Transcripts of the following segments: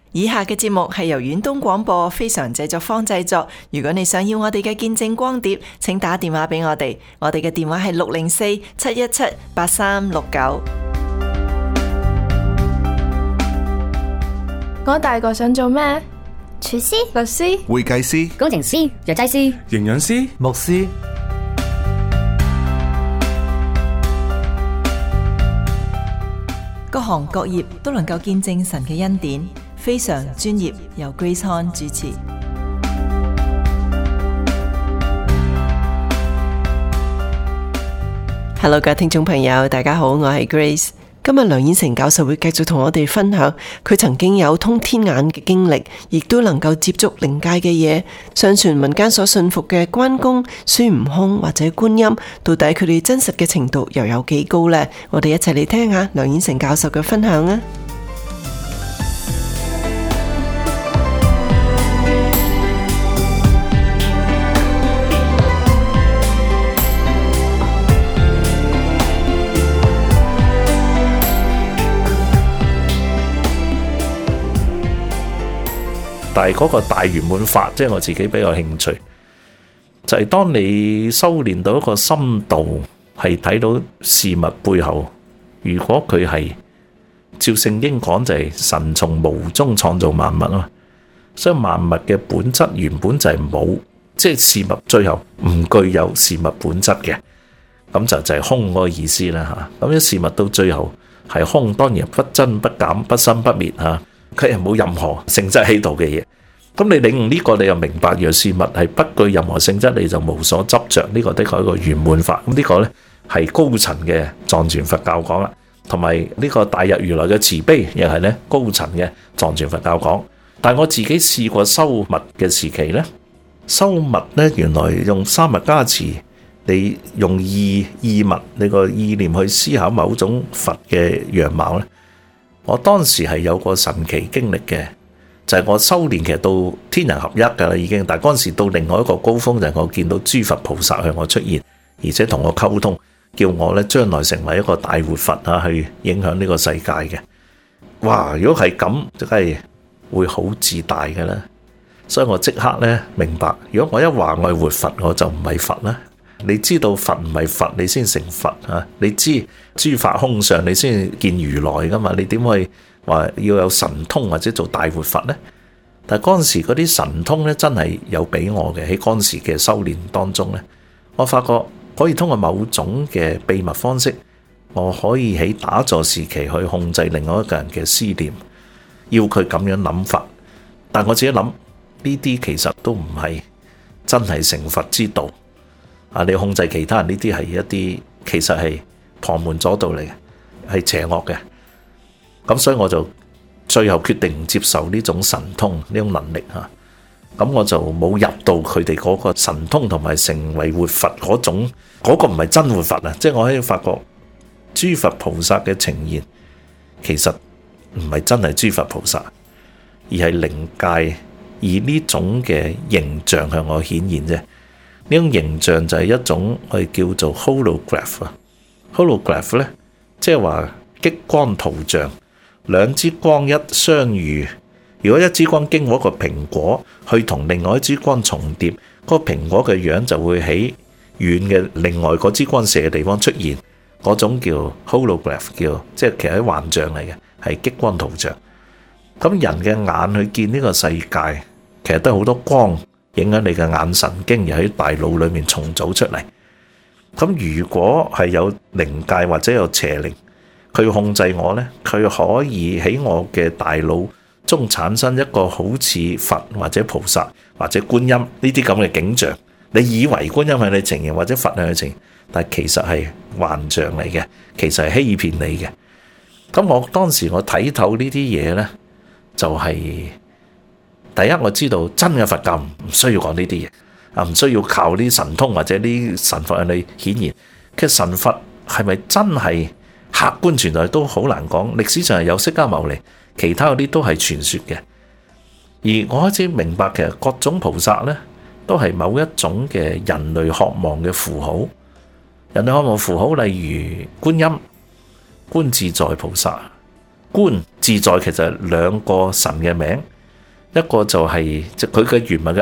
以下嘅節目係由遠東廣播非常製作坊製作。如果你想要我哋嘅見證光碟，請打電話俾我哋。我哋嘅電話係604-717-8369。 我大個想做咩？ 廚師、 律師、 會計師、 工程師、藥劑師、 營養師、牧師。 各行各業都能夠見證神嘅恩典，非常專業，由 Grace Han 主持。Hello， 各位聽眾朋友，大家好，我係 Grace。今日梁衍成教授會繼續同我哋分享佢曾經有通天眼嘅經歷，亦都能夠接觸靈界嘅嘢。相傳民間所信服嘅關公、孫悟空或者觀音，到底佢哋真實嘅程度又有幾高呢？我哋一齊嚟聽下梁衍成教授嘅分享啊！ 但係嗰個大圓滿法，即係我自己比較興趣，就係當你修煉到一個深度，係睇到事物背後，如果佢係照聖經講，就係神從無中創造萬物啊嘛，所以萬物嘅本質原本就係冇，即係事物最後唔具有事物本質嘅，咁就係空嗰個意思啦吓。咁啲事物到最後係空，當然不增不減，不生不滅吓。佢係冇任何性質喺度嘅嘢，咁你領悟呢個，你又明白若事物係不具任何性質，你就無所執着。呢個的確係一個圓滿法。咁呢個呢係高層嘅藏傳佛教講啦，同埋呢個大日如來嘅慈悲，又係呢高層嘅藏傳佛教講。但係我自己試過修密嘅時期呢，修密呢原來用三密加持，你用意密，你個意念去思考某種佛嘅樣貌呢。我當時係有個神奇經歷嘅，就係我修煉其實到天人合一㗎啦已經，但係嗰陣時到另外一個高峰，就係我見到諸佛菩薩向我出現，而且同我溝通，叫我咧將來成為一個大活佛啊，去影響呢個世界嘅。哇！如果係咁，就梗係會好自大嘅啦。所以我即刻咧明白，如果我一話我係活佛，我就唔係佛啦。你知道佛唔係佛，你先成佛啊！你知諸法空相，你先見如來噶嘛？你點會話要有神通或者做大活佛呢？但係嗰陣時嗰啲神通咧，真係有俾我嘅。喺嗰陣時嘅修煉當中咧，我發覺可以通過某種嘅秘密方式，我可以喺打坐時期去控制另外一個人嘅思念，要佢咁樣諗法。但我自己諗呢啲其實都唔係真係成佛之道。啊！你控制其他人呢啲係一啲其實係旁門左道嚟嘅，係邪惡嘅。咁所以我就最後決定唔接受呢種神通呢種能力嚇。咁我就冇入到佢哋嗰個神通同埋成為活佛嗰種，嗰個唔係真活佛啊！即係我可以發覺諸佛菩薩嘅呈現其實唔係真係諸佛菩薩，而係靈界以呢種嘅形象向我顯現啫。呢種形象就係一種我哋叫做 holograph 啊。holograph 咧，即係話激光圖像，兩支光一相遇，如果一支光經過一個蘋果去同另外一支光重疊，嗰個蘋果嘅樣就會喺遠嘅另外嗰支光射嘅地方出現，嗰種叫 holograph， 叫即係其實係幻象嚟嘅，係激光圖像。咁人嘅眼去見呢個世界，其實都係好多光影響你嘅眼神經，而喺大腦裏面重組出嚟。咁如果係有靈界或者有邪靈，佢要控制我呢，佢可以喺我嘅大腦中產生一個好似佛或者菩薩或者觀音呢啲咁嘅景象。你以為觀音係你呈現或者佛係你呈現，但其實係幻象嚟嘅，其實係欺騙你嘅。咁我當時我睇透呢啲嘢呢，就係第一，我知道真嘅佛教唔需要講呢啲嘢啊，唔需要靠啲神通或者啲神佛向你顯現。其實神佛係咪真係客觀存在都好難講。歷史上係有釋迦牟尼，其他嗰啲都係傳說嘅。而我開始明白，其實各種菩薩呢，都係某一種嘅人類渴望嘅符號。人類渴望符號，例如觀音、觀自在菩薩， 觀自在其實係兩個神嘅名，一個就係即佢嘅原文嘅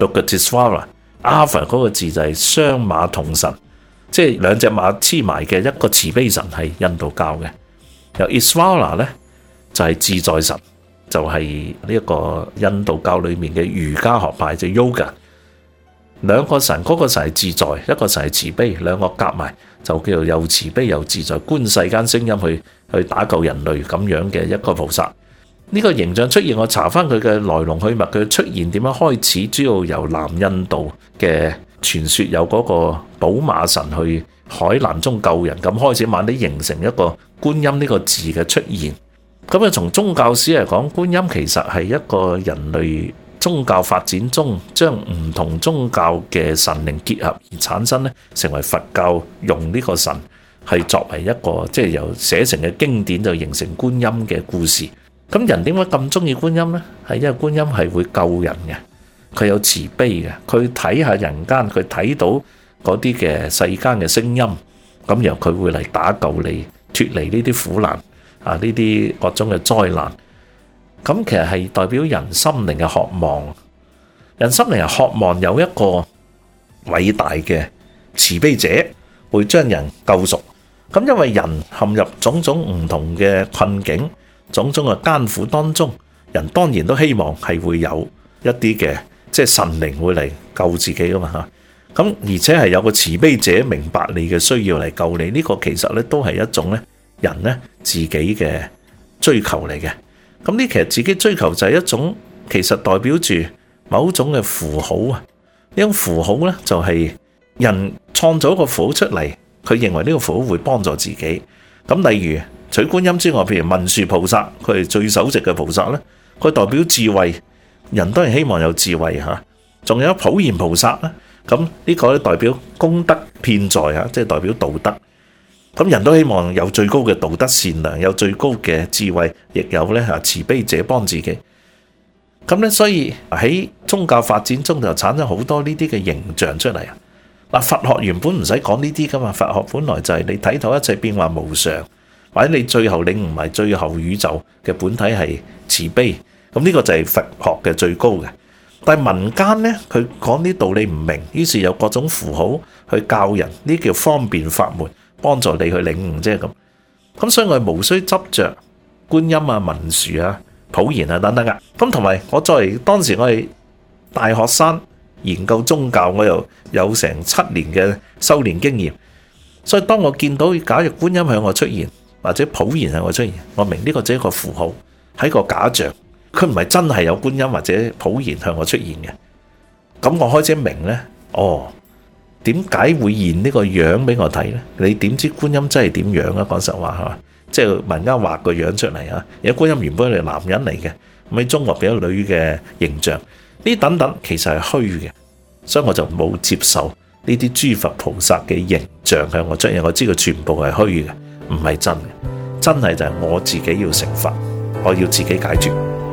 Avalokitesvara，Ava 嗰個字就係雙馬同神，即係兩隻馬黐埋嘅一個慈悲神係印度教嘅。由 Isvara 咧就係自在神，就係呢一個印度教裏面嘅瑜伽學派就 Yoga。兩個神，嗰個神係自在，一個神係慈悲，兩個夾埋就叫做又慈悲又自在，觀世間聲音去打救人類咁樣嘅一個菩薩。呢個形象出現，我查翻佢嘅來龍去脈，佢出現點樣開始，主要由南印度嘅傳說有嗰個寶馬神去海南中救人，咁開始慢啲形成一個觀音呢個字嘅出現。咁啊，從宗教史嚟講，觀音其實係一個人類宗教發展中將唔同宗教嘅神靈結合而產生咧，成為佛教用呢個神係作為一個即係由寫成嘅經典就形成觀音嘅故事。咁人點解咁中意觀音呢？係因為觀音係會救人嘅，佢有慈悲嘅，佢睇下人間，佢睇到嗰啲嘅世間嘅聲音，咁然後佢會嚟打救你，脫離呢啲苦難啊，呢啲各種嘅災難。咁其實係代表人心靈嘅渴望，人心靈係渴望有一個偉大嘅慈悲者會將人救贖。咁因為人陷入種種唔同嘅困境，種種嘅艱苦當中，人當然都希望係會有一啲嘅即係神靈會嚟救自己噶嘛嚇。咁而且係有個慈悲者明白你嘅需要嚟救你，呢個其實咧都係一種咧人咧自己嘅追求嚟嘅。咁呢其實自己追求就係一種其實代表住某種嘅符號啊。呢種符號咧就係人創造一個符號出嚟，佢認為呢個符號會幫助自己。咁例如除觀音之外，譬如文殊菩薩，佢係最首席嘅菩薩咧，佢代表智慧，人都係希望有智慧嚇。仲有普賢菩薩咧，咁呢個咧代表功德遍在嚇，即係代表道德。咁人都希望有最高嘅道德善良，有最高嘅智慧，亦有咧嚇慈悲者幫自己。咁咧，所以喺宗教發展中就產生好多呢啲嘅形象出嚟啊！嗱，佛學原本唔使講呢啲噶嘛，佛學本來就係你睇透一切變幻無常，或者你最後領悟埋最後宇宙嘅本體係慈悲。咁呢個就係佛學嘅最高嘅。但係民間咧，佢講啲道理唔明，於是有各種符號去教人，呢叫方便法門，幫助你去領悟啫咁。咁所以我哋無需執着觀音啊、文殊啊、普賢啊等等噶。咁同埋我作為當時我係大學生研究宗教，我又有成7年嘅修練經驗，所以當我見到假如觀音向我出現，或者普賢向我出現，我明呢個只係一個符號，係一個假象，佢唔係真係有觀音或者普賢向我出現嘅。咁我開始明呢，點解會現呢個樣俾我睇呢？你點知觀音真係點樣啊？講實話係嘛，即係民間畫個樣出嚟啊！而家觀音原本係男人嚟嘅，咁喺中國變咗女嘅形象，呢等等其實係虛嘅，所以我就冇接受呢啲諸佛菩薩嘅形象向我出現。我知佢全部係虛嘅，唔係真嘅。真係就係我自己要成佛，我要自己解決。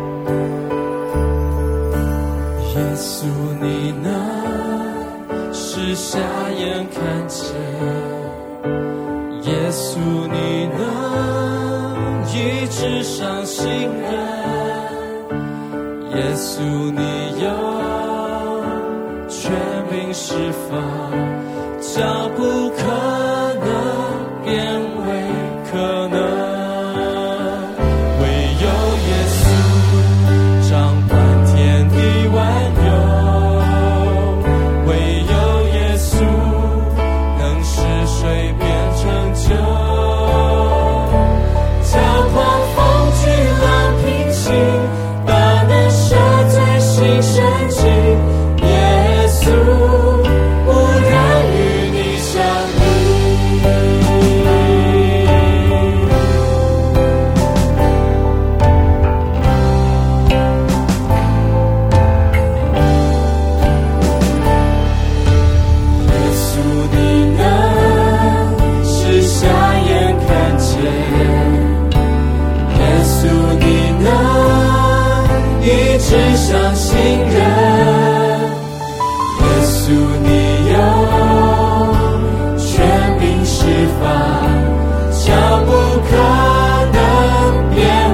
耶穌你能使瞎眼看見，耶穌你能醫治傷心人，耶穌你有權柄釋放，將不可能變為可能。 將不可能變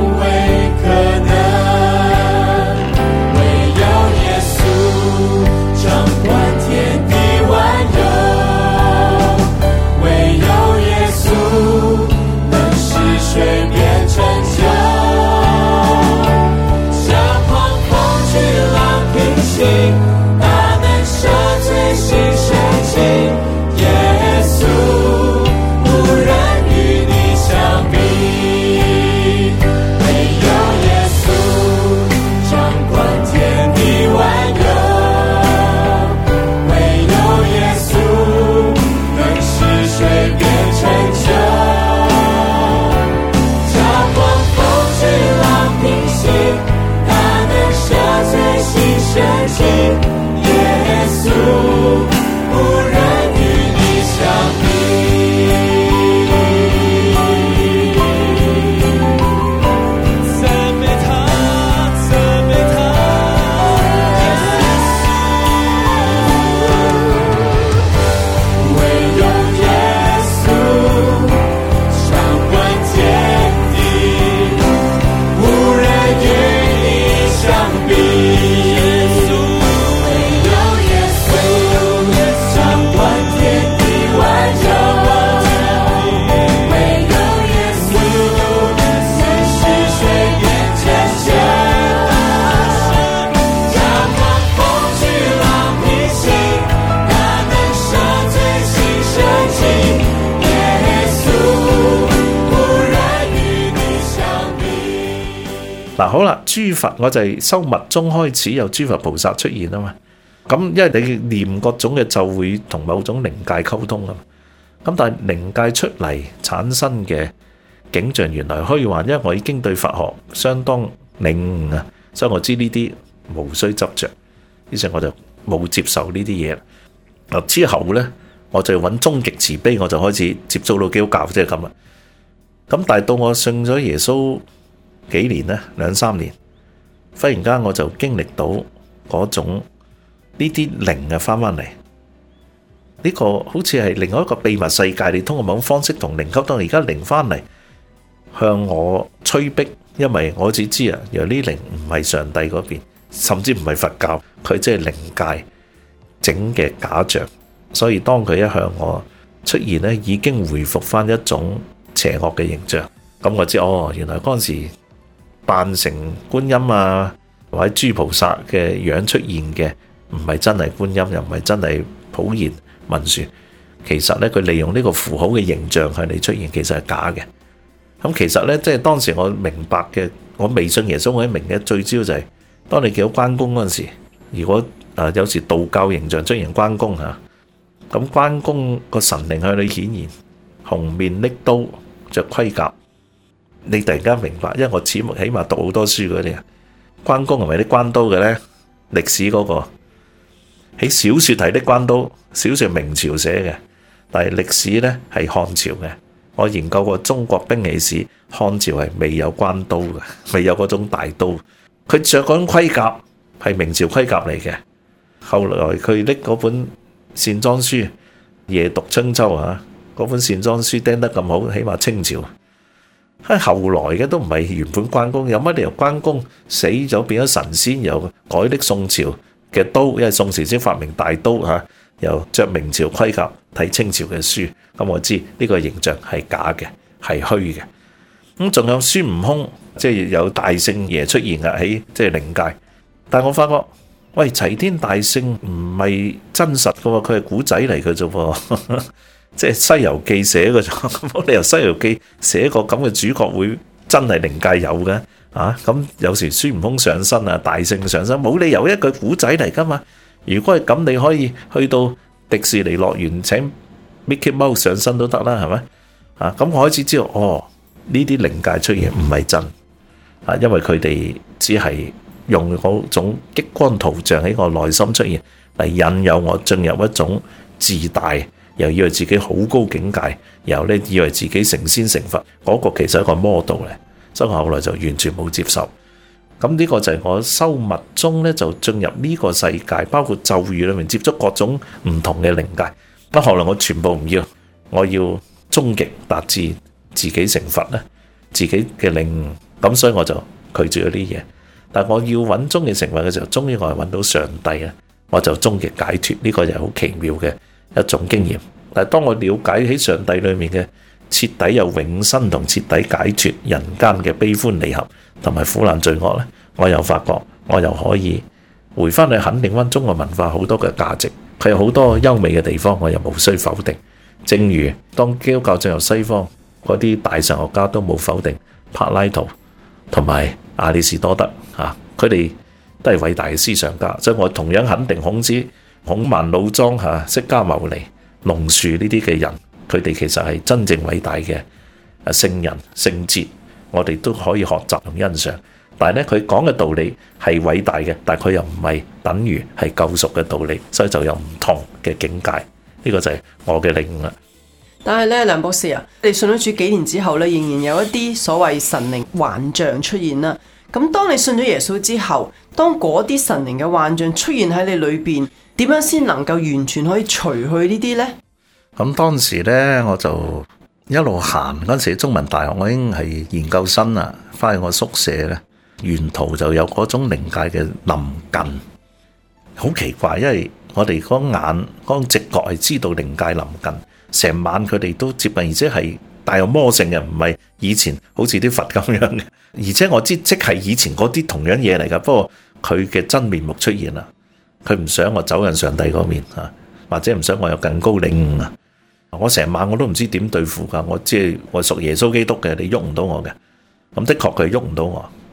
嗱，好啦，諸佛我就係修密宗開始有諸佛菩薩出現啊嘛。咁因為你念各種嘅咒會同某種靈界溝通啊嘛。咁但係靈界出嚟產生嘅景象原來虛幻，因為我已經對佛學相當領悟啊，所以我知呢啲無需執着，於是我就冇接受呢啲嘢。嗱，之後呢，我就揾終極慈悲，我就開始接觸到基督教，即係咁啦。咁但係到我信咗耶穌幾年呢，2-3年，忽然間我就經歷到嗰種呢啲靈啊翻嚟，呢個好似係另外一個秘密世界，你通過某種方式同靈溝通。而家靈翻嚟向我催逼，因為我只知啊，原來呢靈唔係上帝嗰邊，甚至唔係佛教，佢即係靈界整嘅假象。所以當佢一向我出現呢，已經回復翻一種邪惡嘅形象。咁我知原來嗰陣時扮成觀音啊或者諸菩薩嘅樣出現嘅，唔係真係觀音，又唔係真係普賢文殊。其實呢，佢利用呢個符號嘅形象向你出現，其實係假嘅。咁其實呢，即係當時我明白嘅，我未信耶穌我明嘅最主要就係，當你見到關公嗰陣時，如果有時道教形象出現關公嚇，咁關公個神靈向你顯現，紅面拎刀着盔甲，你突然間明白，因為我起碼讀好多書嗰啲啊，關公係咪啲關刀嘅呢？歷史嗰個喺小説係啲關刀，小説明朝寫嘅，但係歷史呢係漢朝嘅。我研究過中國兵器史，漢朝係未有關刀嘅，未有嗰種大刀。佢着嗰種盔甲係明朝盔甲嚟嘅。後來佢拎嗰本線裝書夜讀春秋啊，嗰本線裝書釘得咁好，起碼清朝。係後來嘅都唔係原本關公，有乜理由關公死咗變咗神仙，又改拎宋朝嘅刀，因為宋朝先發明大刀嚇，又着明朝盔甲睇清朝嘅書，咁我知呢個形象係假嘅，係虛嘅。咁仲有孫悟空，即係有大聖爺出現啊，喺即係靈界。但我發覺，喂，齊天大聖唔係真實嘅喎，佢係古仔嚟嘅啫喎，即係《西遊記》寫嘅啫，冇理由《西遊記》寫個咁嘅主角會真係靈界有嘅啊？咁有時孫悟空上身啊，大聖上身，冇理由一句古仔嚟噶嘛。如果係咁，你可以去到迪士尼樂園請 Mickey Mouse 上身都得啦，係咪啊？咁我開始知道，呢啲靈界出現唔係真啊，因為佢哋只係用嗰種激光圖像喺我內心出現嚟引誘我進入一種自大，又以為自己好高境界，然後咧以為自己成仙成佛，嗰個其實係一個 model 嚟，所以我後來就完全冇接受。咁呢個就係我修密宗咧，就進入呢個世界，包括咒語裏面接觸各種唔同嘅靈界。咁後來我全部唔要，我要終極達至自己成佛咧，自己嘅領悟。咁所以我就拒絕咗啲嘢。但係我要揾終極成佛嘅時候，終於我係揾到上帝咧，我就終極解脫。呢個就係好奇妙嘅一種經驗。但係當我了解喺上帝裏面嘅徹底有永生同徹底解脫人間嘅悲歡離合同埋苦難罪惡咧，我又發覺我又可以回翻去肯定翻中國文化好多嘅價值，佢有好多優美嘅地方，我又無需否定。正如當基督教進入西方，嗰啲大神學家都冇否定柏拉圖同埋亞里士多德嚇，佢哋都係偉大嘅思想家，所以我同樣肯定孔子、孔孟老莊嚇、釋迦牟尼、龍樹呢啲嘅人，佢哋其實係真正偉大嘅聖人聖哲，我哋都可以學習同欣賞。但係咧，佢講嘅道理係偉大嘅，但係佢又唔係等於係救贖嘅道理，所以就有唔同嘅境界。呢個就係我嘅領悟啦。 但係咧，梁博士啊，你信咗主幾年之後咧，仍然有一啲所謂神靈幻象出現啦。咁當你信咗耶穌之後，當嗰啲神靈嘅幻象出現喺你裏邊，點樣先能夠完全可以除去呢啲呢？ 咁當時呢，我就一路行嗰陣時，中文大學我已經係研究生啦，翻去我宿舍咧，沿途就有嗰種靈界嘅臨近，好奇怪，因為我哋嗰眼嗰種直覺係知道靈界臨近，成晚佢哋都接近，而且係帶有魔性嘅，唔係以前好似啲佛咁樣嘅。而且我知即係以前嗰啲同樣嘢嚟㗎，不過佢嘅真面目出現啦，佢唔想我走入上帝嗰面啊，或者唔想我有更高領悟啊。我成晚我都唔知點對付㗎，我即係我屬耶穌基督嘅，你喐唔到我嘅。咁的確佢喐唔到我，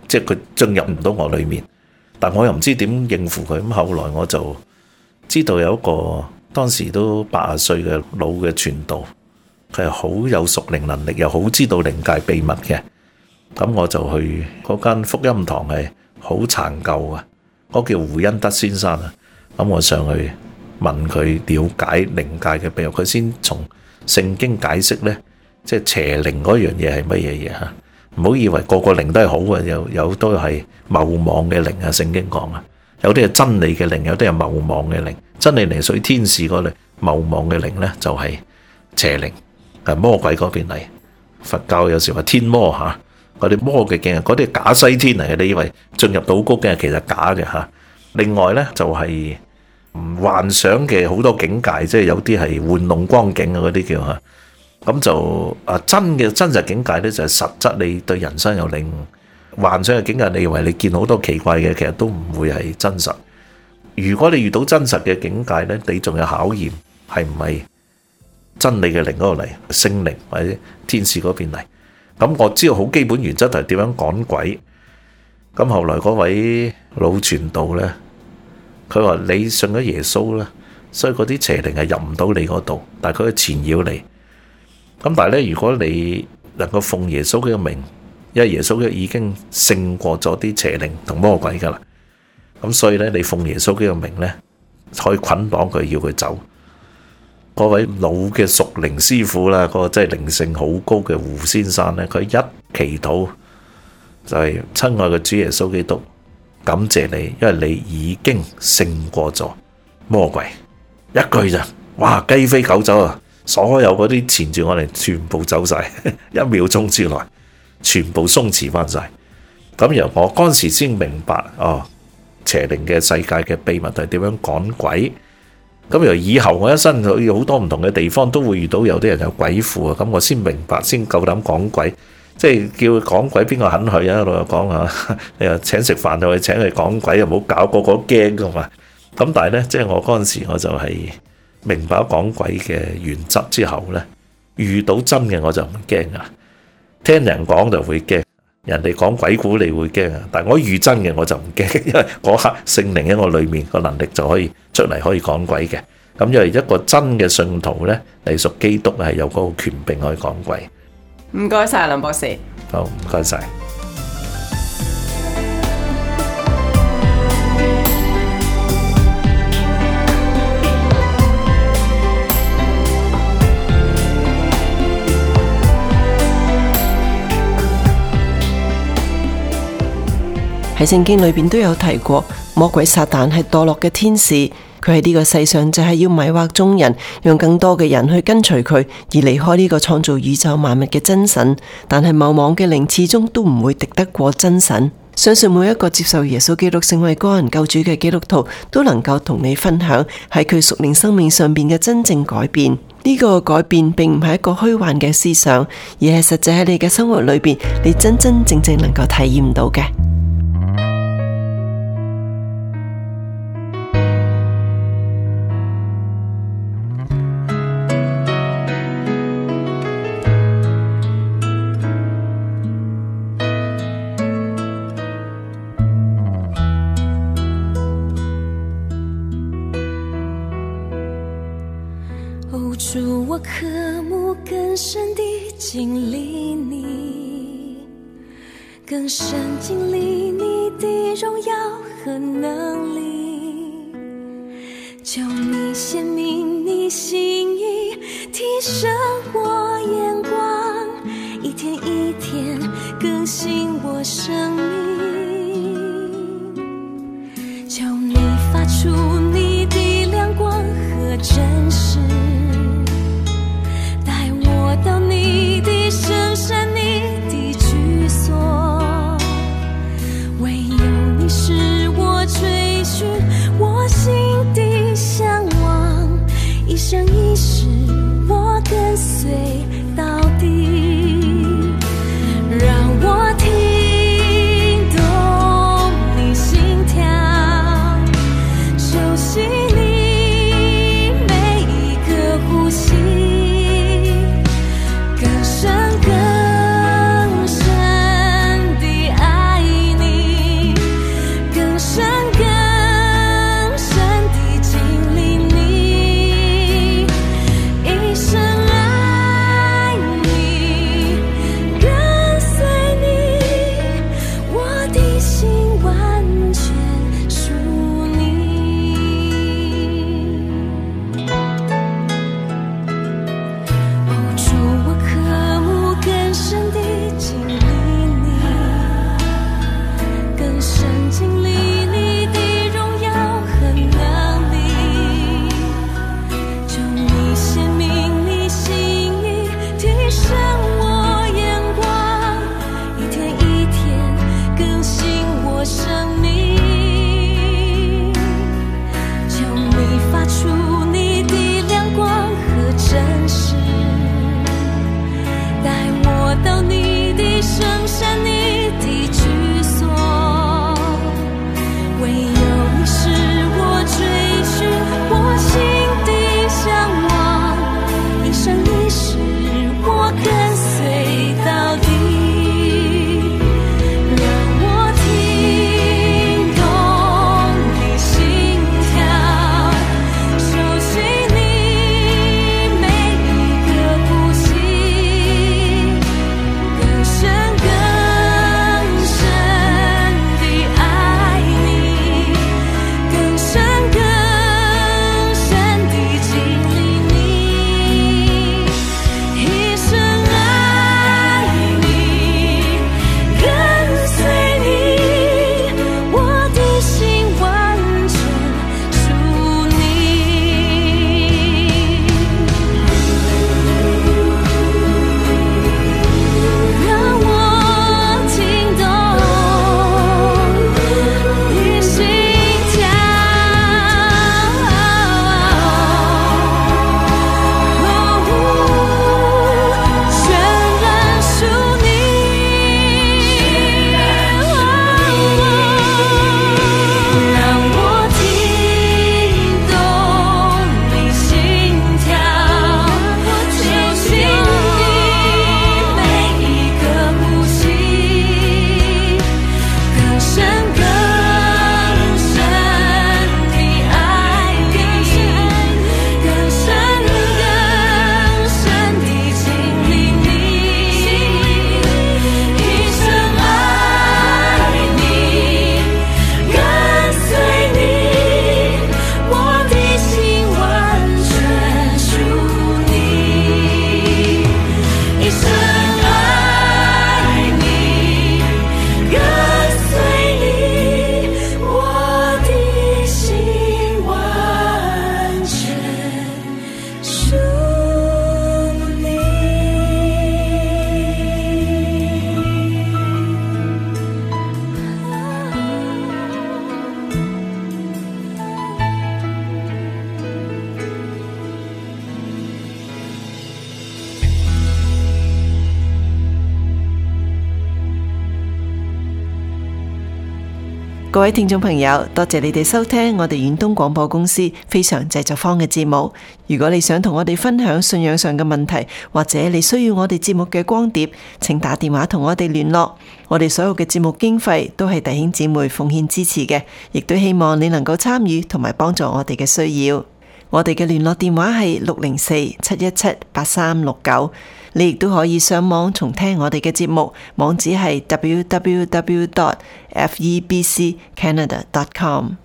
即係佢進入唔到我裏面，但我又唔知點應付佢。咁後來我就知道有一個當時都80歲嘅老嘅傳道，佢係好有屬靈能力，又好知道靈界秘密嘅。咁我就去嗰間福音堂，係好殘舊啊，嗰叫胡恩德先生啊。咁我上去問佢了解靈界嘅秘密，佢先從聖經解釋呢，即係邪靈嗰樣嘢係乜嘢嘢嚇。唔好以為個個靈都係好嘅，有都係謬妄嘅靈啊。聖經講啊，有啲係真理嘅靈，有啲係謬妄嘅靈。真理靈屬於天使嗰類，謬妄嘅靈呢就係邪靈，係魔鬼嗰邊嚟。佛教有時話天魔嚇，嗰啲魔嘅境，嗰啲假西天嚟嘅。你以為進入到谷嘅，其實假嘅嚇。另外呢，就係幻想嘅好多境界，即係有啲係玩弄光景啊，嗰啲叫嚇。咁就真嘅真實境界呢，就係實質你對人生有領悟。幻想嘅境界，你以為你見好多奇怪嘅，其實都唔會係真實。如果你遇到真實嘅境界呢，你仲有考驗係唔係真理嘅靈嗰度嚟，聖靈或者天使嗰邊嚟。咁我知道好基本原則係點樣趕鬼。咁後來嗰位老傳道呢，佢話你信咗耶穌啦，所以嗰啲邪靈係入唔到你嗰度，但係佢係纏繞你。咁但係咧，如果你能夠奉耶穌嘅名，因為耶穌已經勝過咗啲邪靈同魔鬼噶啦，咁所以咧，你奉耶穌嘅名咧，可以捆綁佢，要佢走。嗰位老嘅屬靈師傅啦，嗰個真係靈性好高嘅胡先生咧，佢一祈禱就係親愛嘅主耶穌基督，感謝你，因為你已經勝過咗魔鬼。一句咋，哇，雞飛狗走啊！所有嗰啲纏住我哋全部走晒，1秒鐘之內全部鬆弛翻晒。咁由我嗰陣時先明白邪靈嘅世界嘅秘密係點樣趕鬼。咁由以後我一生去好多唔同嘅地方都會遇到有啲人有鬼附啊，咁我先明白，先夠膽講鬼。即係叫佢講鬼，邊個肯去啊？老友講下，你話請食飯就去請佢講鬼，又唔好搞，個個都驚噶嘛。咁但係呢，即係我嗰陣時我就係明白講鬼嘅原則之後呢，遇到真嘅我就唔驚啊，聽人講就會驚，人哋講鬼故你會驚啊，但係我遇真嘅我就唔驚，因為嗰刻聖靈喺我裏面個能力就可以出嚟可以講鬼嘅。咁因為一個真嘅信徒呢，隸屬基督係有嗰個權柄可以講鬼。 唔該晒林博士。 好，唔該晒。 喺聖經裏邊都有提過，魔鬼撒旦係墮落嘅天使，佢喺呢個世上就係要迷惑眾人，讓更多嘅人去跟隨佢，而離開呢個創造宇宙萬物嘅真神。但係謬妄嘅靈始終都唔會敵得過真神。相信每一個接受耶穌基督成為個人救主嘅基督徒，都能夠同你分享喺佢屬靈生命上邊嘅真正改變。呢個改變並唔係一個虛幻嘅思想，而係實際喺你嘅生活裏邊，你真真正正能夠體驗到嘅。 主，我渴慕更深地經歷你，更深經歷你的榮耀和能力，求你顯明你心意，提升我眼光，一天一天更新我生命，求你發出你的亮光和真實，到你的聖山，你的居所，唯有你是我追尋，我心的向往，一生一世我跟隨到底，讓我聽懂你心跳，熟悉你每各位聽眾朋友，多謝你哋收聽我哋遠東廣播公司非常製作坊嘅節目。如果你想同我哋分享信仰上嘅問題，或者你需要我哋節目嘅光碟，請打電話同我哋聯絡。我哋所有嘅節目經費都係弟兄姊妹奉獻支持嘅，亦都希望你能夠參與同埋幫助我哋嘅需要。我哋嘅聯絡電話係604-717-8369。你亦都可以上網重聽我哋嘅節目，網址係www.febccanada.com。